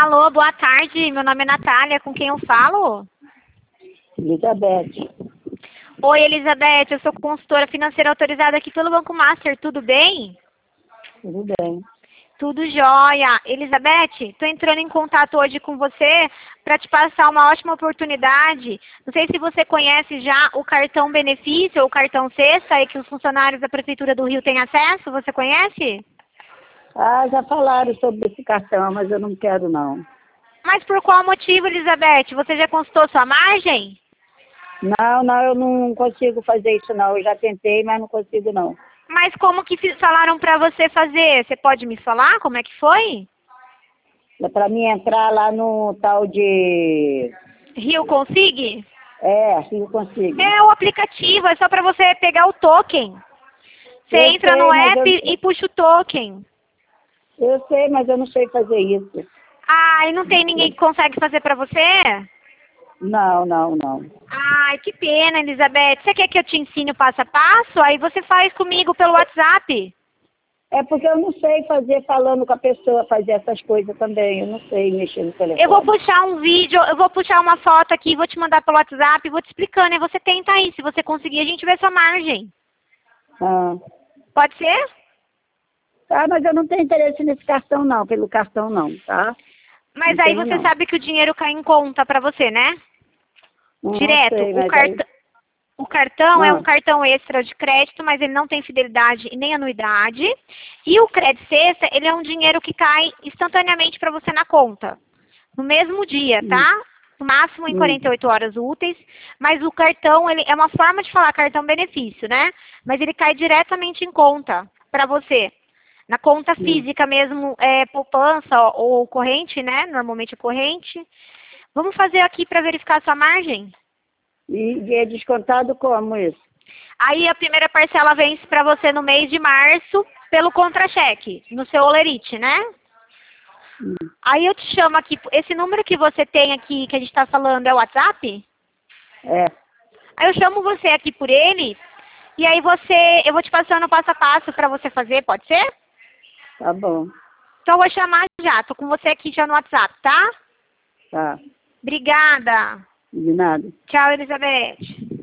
Alô, boa tarde. Meu nome é Natália. Com quem eu falo? Elizabeth. Oi, Elizabeth. Eu sou consultora financeira autorizada aqui pelo Banco Master. Tudo bem? Tudo bem. Tudo jóia. Elizabeth, estou entrando em contato hoje com você para te passar uma ótima oportunidade. Não sei se você conhece já o cartão benefício ou o cartão Sexta, aí que os funcionários da Prefeitura do Rio têm acesso. Você conhece? Ah, já falaram sobre esse cartão, mas eu não quero não. Mas por qual motivo, Elizabeth? Você já consultou sua margem? Não, eu não consigo fazer isso não. Eu já tentei, mas não consigo não. Mas como que falaram para você fazer? Você pode me falar como é que foi? É para mim entrar lá no tal de... Rio Consig? assim eu consigo. É o aplicativo, é só para você pegar o token. Você Eu entra no sei, mas app e puxa o token. eu sei, mas eu não sei fazer isso. Ah, e não tem ninguém que consegue fazer para você? Não. Ai, que pena, Elizabeth. Você quer que eu te ensine o passo a passo? Aí você faz comigo pelo WhatsApp. É porque eu não sei fazer falando com a pessoa, fazer essas coisas também. Eu não sei mexer no telefone. Eu vou puxar um vídeo, eu vou puxar uma foto aqui, vou te mandar pelo WhatsApp, vou te explicando. E você tenta aí, se você conseguir, a gente vê sua margem. Ah. Pode ser? Tá, mas eu não tenho interesse nesse cartão não, pelo cartão não, tá? Mas Não aí tenho, você não. sabe que o dinheiro cai em conta pra você, né? Direto. Sei, mas aí... O cartão é um Ah, cartão extra de crédito, mas ele não tem fidelidade e nem anuidade. E o crédito sexta, ele é um dinheiro que cai instantaneamente para você na conta. No mesmo dia, tá? No máximo em hum. 48 horas úteis. Mas o cartão, ele é uma forma de falar cartão benefício, né? Mas ele cai diretamente em conta para você. Na conta física mesmo, poupança ou corrente, né? Normalmente é corrente. Vamos fazer aqui para verificar a sua margem? E é descontado como isso? Aí a primeira parcela vence para você no mês de março pelo contra-cheque, no seu Olerite, né? Aí eu te chamo aqui, esse número que você tem aqui, que a gente está falando, é o WhatsApp? É, Aí eu chamo você aqui por ele, e aí eu vou te passando passo a passo para você fazer, pode ser? tá bom. Então eu vou chamar já, tô com você aqui já no WhatsApp, tá? Tá, Obrigada. de nada. Tchau, Elizabeth.